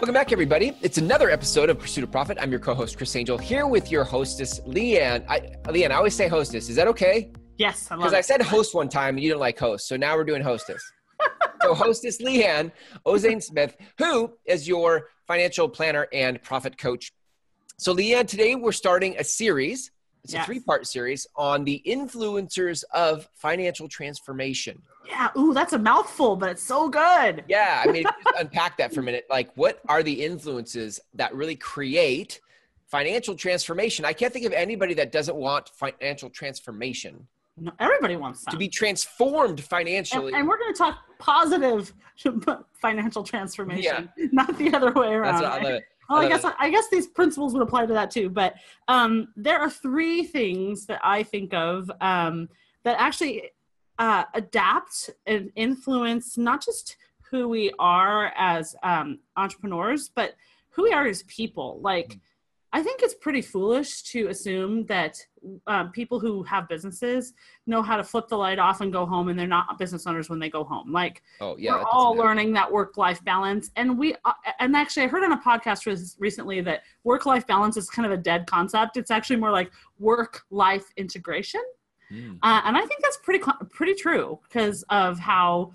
Welcome back, everybody. It's another episode of Pursuit of Profit. I'm your co-host, Chris Angel, here with your hostess, Leanne. Leanne, I always say hostess. Is that okay? Yes, I love it. Because I said host one time and you didn't like host, so now we're doing hostess. So hostess Leanne Ozane-Smith, who is your financial planner and profit coach. So Leanne, today we're starting a series. It's a three-part series on the influencers of financial transformation. Yeah. Ooh, that's a mouthful, but it's so good. Yeah. I mean, just unpack that for a minute. Like, what are the influences that really create financial transformation? I can't think of anybody that doesn't want financial transformation. No, everybody wants that. To be transformed financially. And we're going to talk positive financial transformation, not the other way around. That's what I love it. Well, I guess these principles would apply to that too. But there are three things that I think of that actually adapt and influence not just who we are as entrepreneurs, but who we are as people. Like, I think it's pretty foolish to assume that people who have businesses know how to flip the light off and go home, and they're not business owners when they go home. Like, we're all learning that work-life balance. And and actually I heard on a podcast recently that work-life balance is kind of a dead concept. It's actually more like work-life integration. And I think that's pretty true because of how,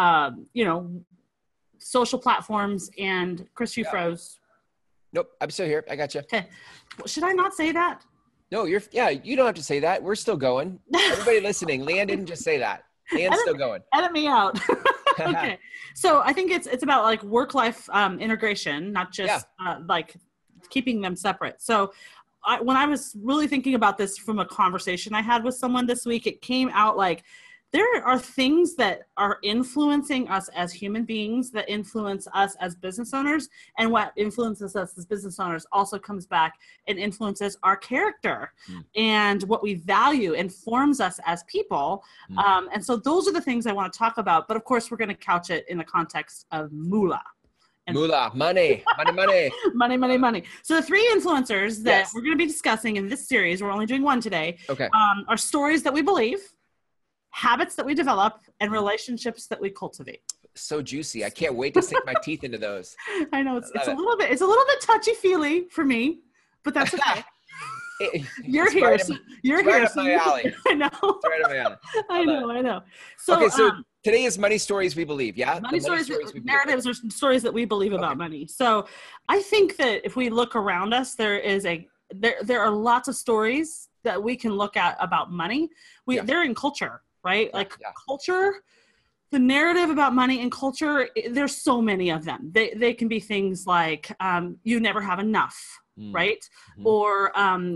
social platforms and Chris, you froze. Nope, I'm still here. I got you. Okay. Should I not say that? No, you don't have to say that. We're still going. Everybody listening, Leanne didn't just say that. Leanne's still going. Edit me out. Okay. So I think it's about like work-life integration, not just like keeping them separate. So when I was really thinking about this from a conversation I had with someone this week, it came out like there are things that are influencing us as human beings that influence us as business owners. And what influences us as business owners also comes back and influences our character and what we value and forms us as people. And so those are the things I want to talk about. But of course, we're going to couch it in the context of moolah. Moolah, money. Money. So the three influencers that we're going to be discussing in this series, we're only doing one today, are stories that we believe, habits that we develop, and relationships that we cultivate. So juicy. I can't wait to sink my teeth into those. I know it's a little bit touchy-feely for me, but that's okay. You're here. Right up my alley. I know. It's right up my alley. I know. So, today is money stories we believe. Yeah. Money stories narratives or stories that we believe about money. So I think that if we look around us, there are lots of stories that we can look at about money. They're in culture, right? Culture, the narrative about money and culture, there's so many of them. They can be things like, you never have enough, right? Or,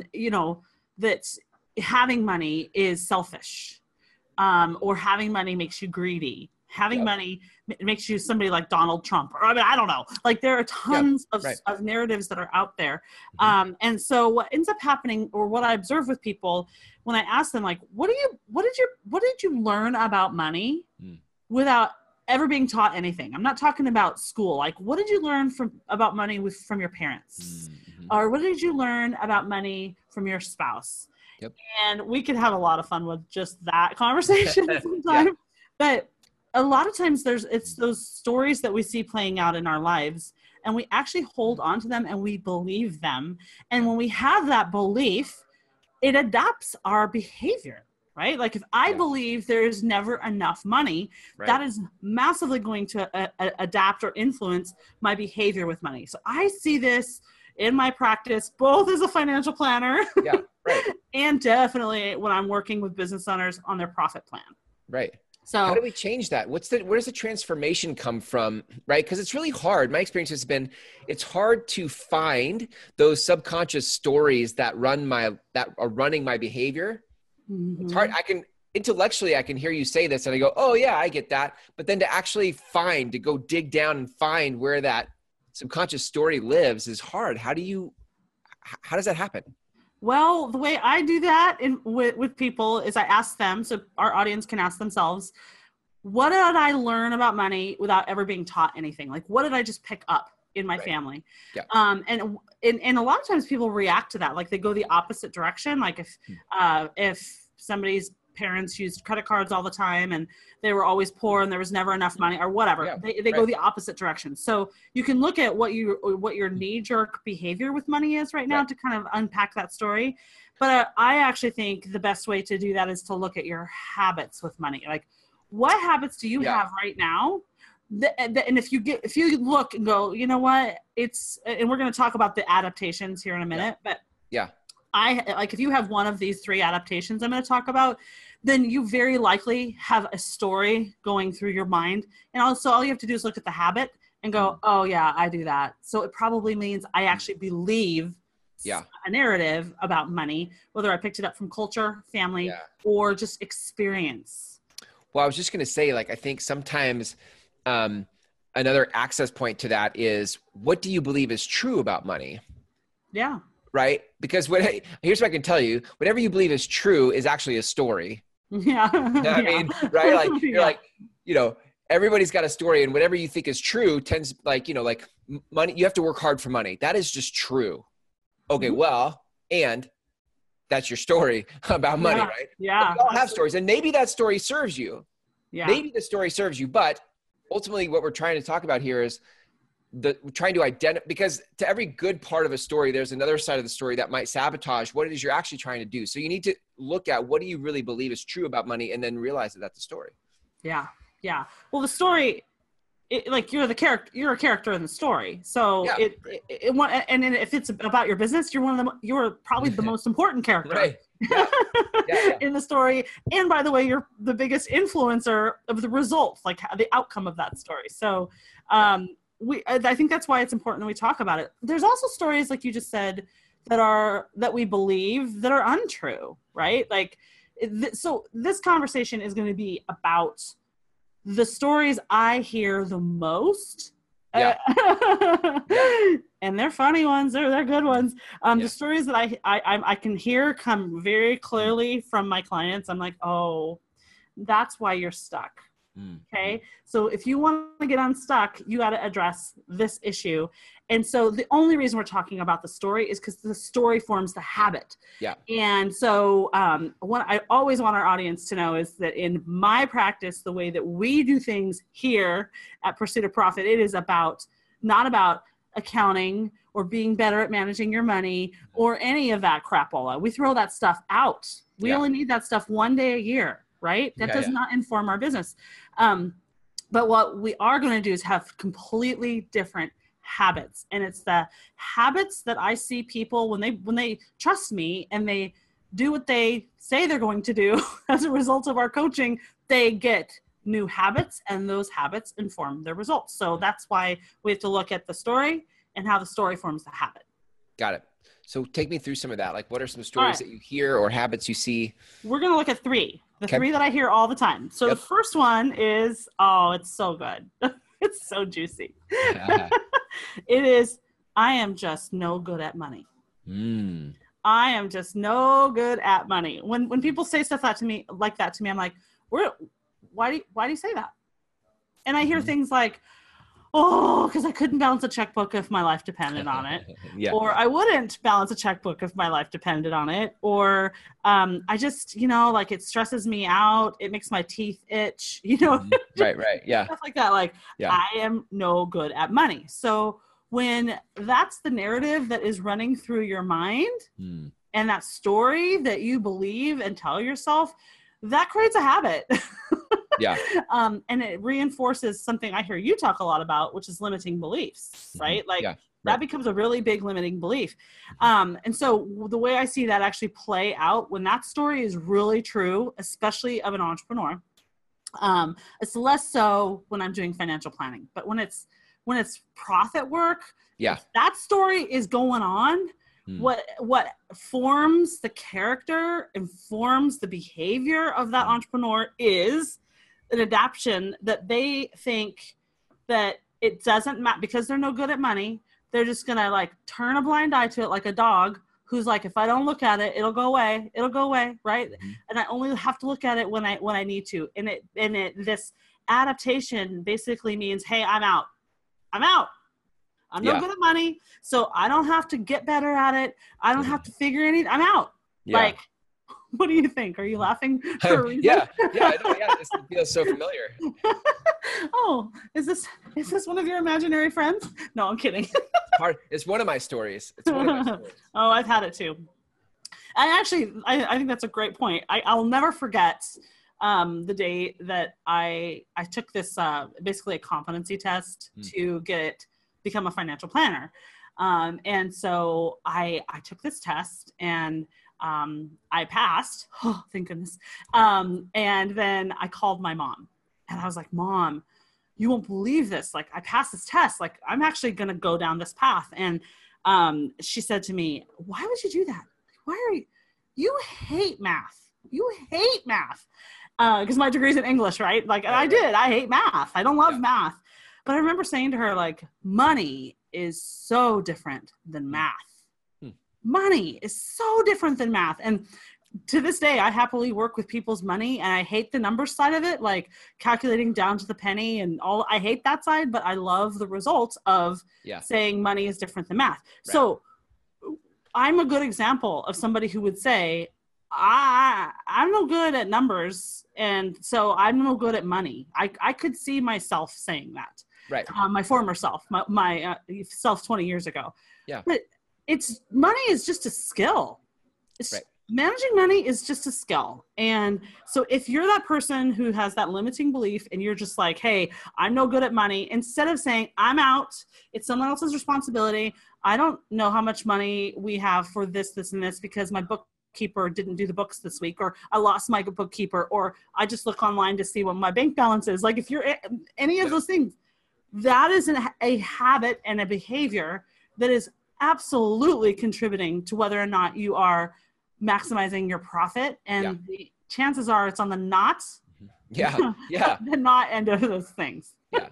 that having money is selfish, or having money makes you greedy. Having money makes you somebody like Donald Trump. Or, I don't know. Like, there are tons of narratives that are out there. And so what ends up happening, or what I observe with people when I ask them, like, what did you learn about money without ever being taught anything? I'm not talking about school. Like, what did you learn about money from your parents? Or what did you learn about money from your spouse? Yep. And we could have a lot of fun with just that conversation sometime. But a lot of times it's those stories that we see playing out in our lives, and we actually hold on to them and we believe them. And when we have that belief, it adapts our behavior, right? Like, if I believe there's never enough money, that is massively going to adapt or influence my behavior with money. So I see this in my practice, both as a financial planner and definitely when I'm working with business owners on their profit plan. Right. So how do we change that? where does the transformation come from? Right. Because it's really hard. My experience has been, it's hard to find those subconscious stories that are running my behavior. It's hard. Intellectually, I can hear you say this and I go, oh yeah, I get that. But then to actually to go dig down and find where that subconscious story lives is hard. How does that happen? Well, the way I do that with people is I ask them, so our audience can ask themselves, what did I learn about money without ever being taught anything? Like, what did I just pick up in my family? Yeah. And a lot of times people react to that. Like, they go the opposite direction. Like, if somebody's parents used credit cards all the time and they were always poor and there was never enough money or whatever. Yeah, they go the opposite direction. So you can look at what your knee-jerk behavior with money is right now to kind of unpack that story. But I actually think the best way to do that is to look at your habits with money. Like, what habits do you have right now? And if you look and go, you know what, and we're going to talk about the adaptations here in a minute, but if you have one of these 3 adaptations I'm going to talk about, then you very likely have a story going through your mind. And also all you have to do is look at the habit and go, oh yeah, I do that. So it probably means I actually believe a narrative about money, whether I picked it up from culture, family, or just experience. Well, I was just going to say, like, I think sometimes another access point to that is, what do you believe is true about money? Yeah. Right? Because here's what I can tell you. Whatever you believe is true is actually a story. Yeah. I mean, right? Like, you're like, everybody's got a story, and whatever you think is true tends, like, like money, you have to work hard for money. That is just true. Okay, well, and that's your story about money, right? Yeah. But we all have stories, and maybe that story serves you. Yeah. Maybe the story serves you, but ultimately what we're trying to talk about here is trying to identify, because to every good part of a story, there's another side of the story that might sabotage what it is you're actually trying to do. So you need to look at, what do you really believe is true about money, and then realize that that's a story. Yeah. Yeah. Well, the story, like, you're a character in the story. So and if it's about your business, you're probably the most important character right. in the story. And by the way, you're the biggest influencer of the results, like the outcome of that story. So, I think that's why it's important that we talk about it. There's also stories, like you just said, that we believe that are untrue, right? Like, so this conversation is going to be about the stories I hear the most. And they're funny ones. They're good ones. The stories that I can hear come very clearly from my clients. I'm like, oh, that's why you're stuck. Okay. So if you want to get unstuck, you got to address this issue. And so the only reason we're talking about the story is because the story forms the habit. Yeah. And so what I always want our audience to know is that in my practice, the way that we do things here at Pursuit of Profit, it is not about accounting or being better at managing your money or any of that crapola. We throw that stuff out. We only need that stuff one day a year. Right? That does not inform our business. But what we are going to do is have completely different habits. And it's the habits that I see people when they trust me and they do what they say they're going to do as a result of our coaching, they get new habits, and those habits inform their results. So that's why we have to look at the story and how the story forms the habit. Got it. So take me through some of that. Like, what are some stories that you hear or habits you see? We're going to look at 3. The 3 that I hear all the time. So the first one is, it's so good. It's so juicy. It is, I am just no good at money. I am just no good at money. When people say stuff like that to me, I'm like, why do you say that? And I hear things like, because I couldn't balance a checkbook if my life depended on it. Or I wouldn't balance a checkbook if my life depended on it. Or I just, like, it stresses me out. It makes my teeth itch, Right. Yeah. Stuff like that. Like, I am no good at money. So when that's the narrative that is running through your mind and that story that you believe and tell yourself, that creates a habit. And it reinforces something I hear you talk a lot about, which is limiting beliefs, right? Like that becomes a really big limiting belief. And so the way I see that actually play out when that story is really true, especially of an entrepreneur, it's less so when I'm doing financial planning, but when it's profit work, that story is going on. What forms the character, informs the behavior of that entrepreneur is an adaptation that they think that it doesn't matter because they're no good at money. They're just going to like turn a blind eye to it, like a dog who's like, if I don't look at it, it'll go away. It'll go away. Right. And I only have to look at it when I need to. And this adaptation basically means, hey, I'm out. I'm no good at money. So I don't have to get better at it. I don't have to figure anything. I'm out. Like, What do you think? Are you laughing for a reason? Yeah. I know. Yeah. This feels so familiar. Oh, is this one of your imaginary friends? No, I'm kidding. It's one of my stories. It's one of my stories. Oh, I've had it too. I think that's a great point. I'll never forget the day that I took this basically a competency test to become a financial planner. And so I took this test and I passed. Oh, thank goodness. And then I called my mom and I was like, Mom, you won't believe this. Like, I passed this test. Like, I'm actually going to go down this path. And she said to me, why would you do that? You hate math. You hate math. Because my degree's in English, right? Like, and I hate math. I don't love math. But I remember saying to her, like, money is so different than math. Money is so different than math. And to this day, I happily work with people's money, and I hate the numbers side of it, like calculating down to the penny and all. I hate that side, but I love the results of saying money is different than math. Right. So I'm a good example of somebody who would say, I'm no good at numbers, and so I'm no good at money. I could see myself saying that. Right. My former self, my self 20 years ago. Yeah. But money is just a skill. Managing money is just a skill. And so if you're that person who has that limiting belief and you're just like, hey, I'm no good at money, instead of saying, I'm out, it's someone else's responsibility. I don't know how much money we have for this, and this, because my bookkeeper didn't do the books this week, or I lost my bookkeeper, or I just look online to see what my bank balance is. Like, if you're any of those things, that is a habit and a behavior that is absolutely contributing to whether or not you are maximizing your profit. And the chances are it's on the not, the not end of those things.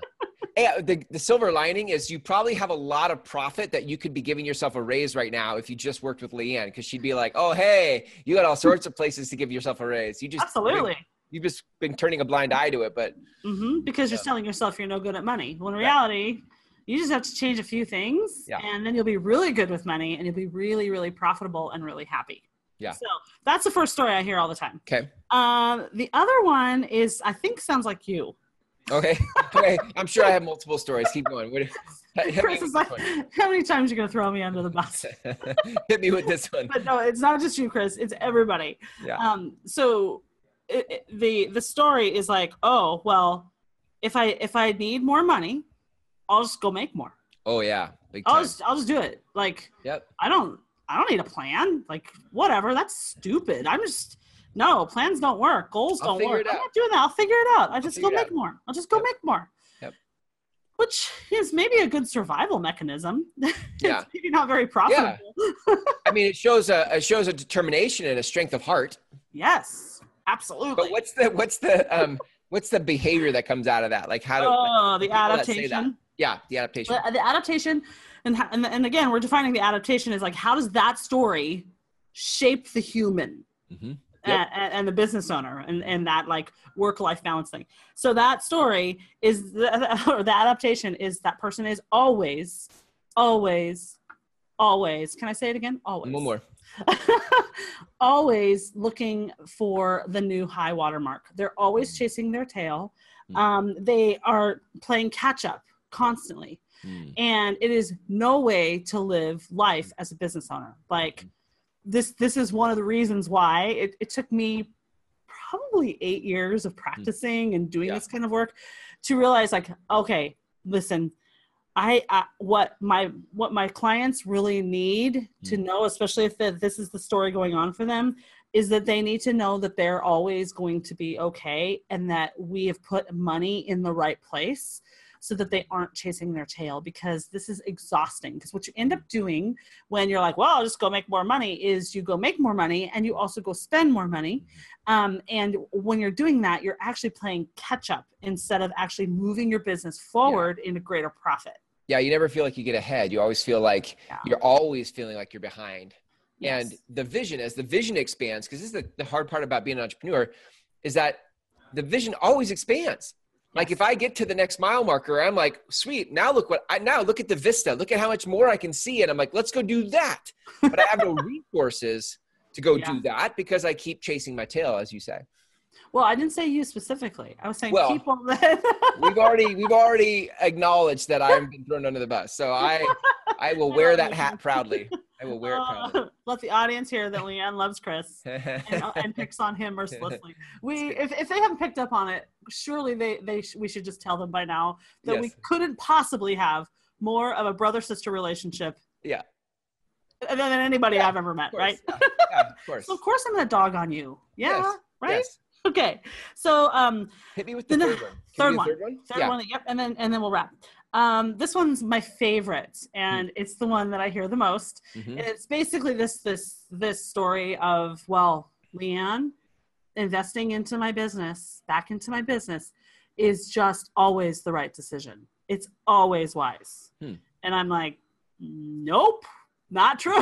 The silver lining is you probably have a lot of profit that you could be giving yourself a raise right now if you just worked with Leanne, because she'd be like, oh, hey, you got all sorts of places to give yourself a raise. Absolutely. You've just been turning a blind eye to it, but because you're telling yourself you're no good at money. Well, in reality, you just have to change a few things, and then you'll be really good with money, and you'll be really, really profitable and really happy. Yeah. So that's the first story I hear all the time. Okay. The other one is, I think, sounds like you. Okay. I'm sure I have multiple stories. Keep going. Chris is like, how many times are you going to throw me under the bus? Hit me with this one. But no, it's not just you, Chris. It's everybody. Yeah. So the story is like, oh, well, if I need more money, I'll just go make more. Oh yeah. I'll just do it. Like, I don't need a plan. Like, whatever. That's stupid. Plans don't work. Goals don't work. I'm not doing that. I'll figure it out. I'll just go make more. Make more. Yep. Which is maybe a good survival mechanism. It's maybe not very profitable. Yeah. I mean, it shows a determination and a strength of heart. Yes, absolutely. But what's the behavior that comes out of that? Like, the adaptation. Yeah, the adaptation. The adaptation, and again, we're defining the adaptation as like, how does that story shape the human and the business owner and that like work-life balance thing. So that story is the adaptation is that person is always, can I say it again? Always. One more. Always looking for the new high water mark. They're always chasing their tail. They are playing catch up constantly. And it is no way to live life as a business owner. Like, this is one of the reasons why it took me probably 8 years of practicing and doing this kind of work to realize, like, okay, listen, what my clients really need to know, especially if this is the story going on for them, is that they need to know that they're always going to be okay, and that we have put money in the right place so that they aren't chasing their tail, because this is exhausting. Because what you end up doing when you're like, well, I'll just go make more money, is you go make more money and you also go spend more money. And when you're doing that, you're actually playing catch up instead of actually moving your business forward in a greater profit. Yeah, you never feel like you get ahead. You always feel like you're always feeling like you're behind. Yes. And the vision, as the vision expands, because this is the hard part about being an entrepreneur, is that the vision always expands. Like, if I get to the next mile marker, I'm like, sweet, now look at the vista. Look at how much more I can see. And I'm like, let's go do that. But I have no resources to go do that because I keep chasing my tail, as you say. Well, I didn't say you specifically. I was saying people that we've already acknowledged that I'm been thrown under the bus. So I will wear that hat proudly. I will wear it proudly. Let the audience hear that Leanne loves Chris and picks on him mercilessly. If they haven't picked up on it, surely we should just tell them by now that we couldn't possibly have more of a brother-sister relationship. Yeah. Than anybody I've ever met, right? Yeah, of course. So of course I'm gonna dog on you. Yeah, yes. right? Yes. Okay. So hit me with the third one. Third one. Yep. And then we'll wrap. This one's my favorite, and it's the one that I hear the most. And it's basically this story of, well, Leanne, investing into my business, back into my business, is just always the right decision. It's always wise. And I'm like, nope, not true.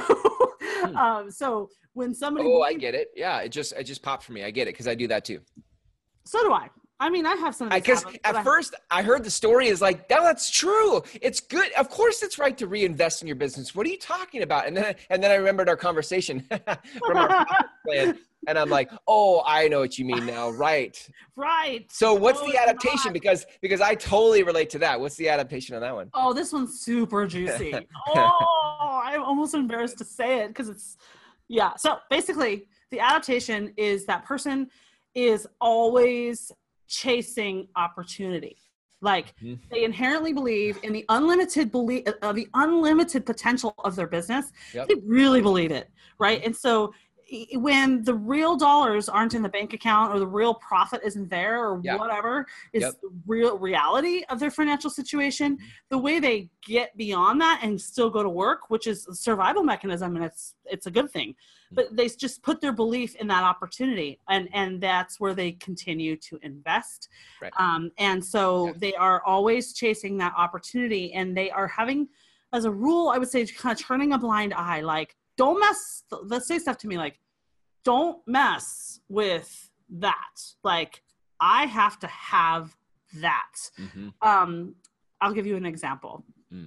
So when somebody I get it. Yeah, it just popped for me. I get it because I do that too. So do I. I mean, I have some. Because at first I heard the story is like, no, that's true. It's good. Of course, it's right to reinvest in your business. What are you talking about? And then I remembered our conversation from our plan, and I'm like, oh, I know what you mean now. Right. Right. So what's the adaptation? Because I totally relate to that. What's the adaptation on that one? Oh, this one's super juicy. Oh, I'm almost embarrassed to say it because it's, yeah. So basically, the adaptation is that person is always chasing opportunity. Like they inherently believe in the unlimited potential of their business. Yep. They really believe it, right? And so when the real dollars aren't in the bank account or the real profit isn't there or whatever is the real reality of their financial situation, the way they get beyond that and still go to work, which is a survival mechanism, and it's a good thing, but they just put their belief in that opportunity, and that's where they continue to invest. Right. And so they are always chasing that opportunity, and they are having, as a rule, I would say, kind of turning a blind eye, like, don't mess, let's say stuff to me like, don't mess with that. Like, I have to have that. I'll give you an example.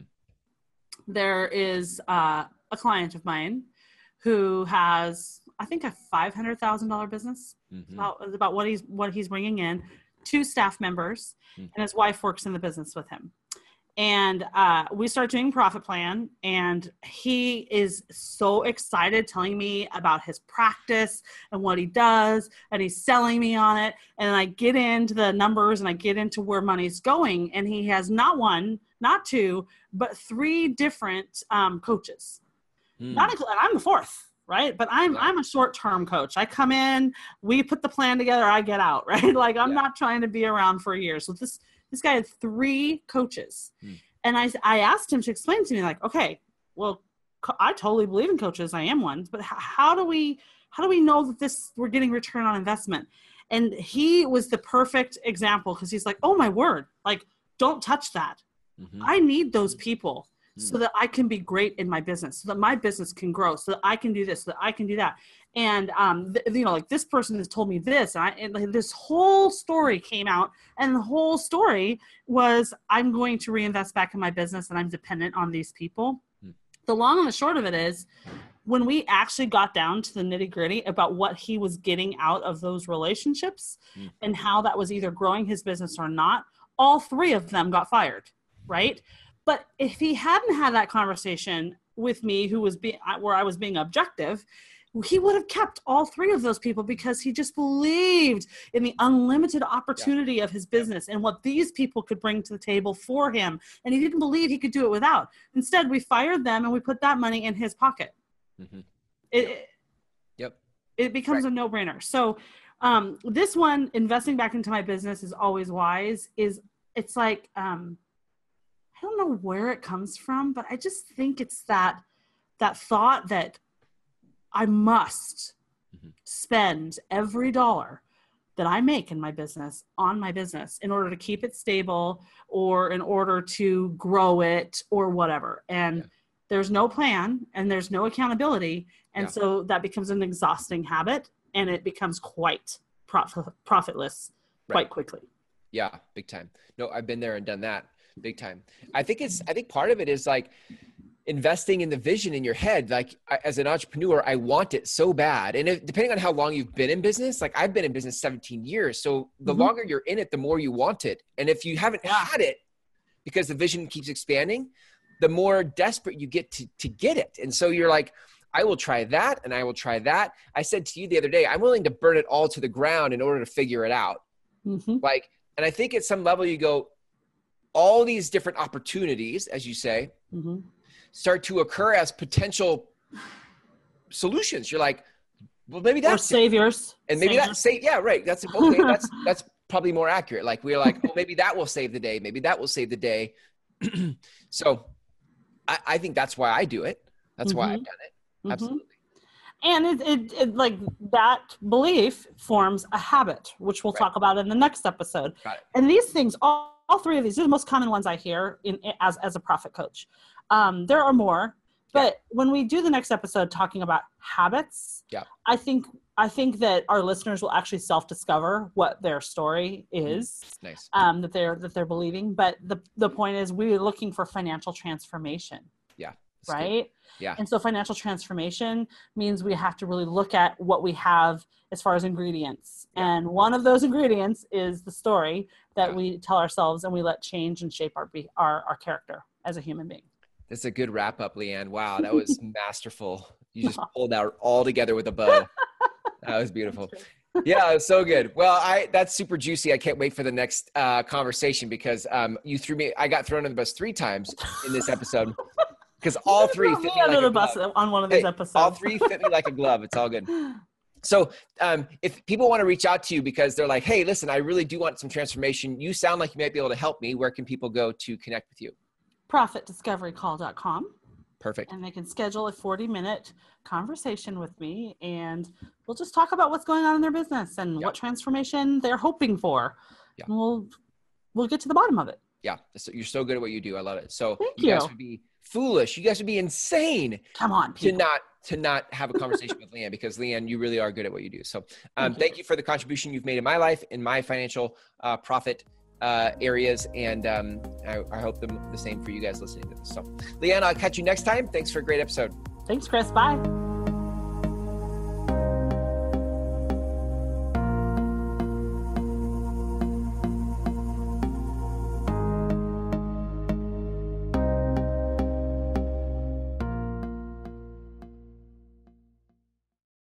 There is a client of mine who has, I think, a $500,000 business. About what he's bringing in, 2 staff members, and his wife works in the business with him. And we start doing profit plan, and he is so excited telling me about his practice and what he does, and he's selling me on it. And I get into the numbers and I get into where money's going, and he has not 1, not 2, but 3 different coaches. And I'm the 4th, right? But I'm a short-term coach. I come in, we put the plan together, I get out, right? Like, I'm not trying to be around for a year. So this guy had 3 coaches. And I asked him to explain to me, like, okay, well, I totally believe in coaches. I am one, but how do we know that we're getting return on investment? And he was the perfect example, because he's like, oh my word, like, don't touch that. I need those people so that I can be great in my business, so that my business can grow, so that I can do this, so that I can do that. And, like, this person has told me this, and like, this whole story came out, and the whole story was, I'm going to reinvest back in my business, and I'm dependent on these people. The long and the short of it is, when we actually got down to the nitty gritty about what he was getting out of those relationships and how that was either growing his business or not, all 3 of them got fired, right? But if he hadn't had that conversation with me, where I was being objective, he would have kept all 3 of those people, because he just believed in the unlimited opportunity of his business and what these people could bring to the table for him. And he didn't believe he could do it without. Instead, we fired them and we put that money in his pocket. It becomes a no-brainer. So this one, investing back into my business is always wise, it's like, I don't know where it comes from, but I just think it's that thought that I must spend every dollar that I make in my business on my business in order to keep it stable, or in order to grow it, or whatever. And there's no plan, and there's no accountability. And so that becomes an exhausting habit, and it becomes quite profitless quite quickly. Yeah, big time. No, I've been there and done that. Big time. I think part of it is like, investing in the vision in your head. Like as an entrepreneur, I want it so bad. And depending on how long you've been in business, like I've been in business 17 years. So the longer you're in it, the more you want it. And if you haven't had it because the vision keeps expanding, the more desperate you get to get it. And so you're like, I will try that. And I will try that. I said to you the other day, I'm willing to burn it all to the ground in order to figure it out. Like, and I think at some level you go, all these different opportunities, as you say, start to occur as potential solutions. You're like, well, maybe that's or saviors. And maybe that's yeah, right. That's okay. That's probably more accurate. Like we're like, oh, maybe that will save the day. Maybe that will save the day. So I think that's why I do it. That's why I've done it. Absolutely. And it like that belief forms a habit, which we'll talk about in the next episode. And these things, all three of these are the most common ones I hear as a profit coach. There are more, but when we do the next episode talking about habits, I think that our listeners will actually self-discover what their story is, that they're believing. But the point is, we're looking for financial transformation. Right? Good. Yeah. And so financial transformation means we have to really look at what we have as far as ingredients. And one of those ingredients is the story that we tell ourselves, and we let change and shape our character as a human being. That's a good wrap up, Leanne. Wow. That was masterful. You just pulled that all together with a bow. That was beautiful. Yeah, it was so good. Well, that's super juicy. I can't wait for the next conversation because I got thrown under the bus 3 times in this episode. Because all 3 fit me like a glove. On one of these episodes. All 3 fit me like a glove. It's all good. So if people want to reach out to you because they're like, hey, listen, I really do want some transformation. You sound like you might be able to help me. Where can people go to connect with you? ProfitDiscoveryCall.com. Perfect. And they can schedule a 40-minute conversation with me, and we'll just talk about what's going on in their business and what transformation they're hoping for. Yeah. And we'll get to the bottom of it. Yeah. So you're so good at what you do. I love it. So you guys would be foolish. You guys would be insane. Come on, people. To not have a conversation with Leanne, because Leanne, you really are good at what you do. So thank you for the contribution you've made in my life, in my financial profit areas. And I hope the same for you guys listening to this. So Leanne, I'll catch you next time. Thanks for a great episode. Thanks, Chris. Bye.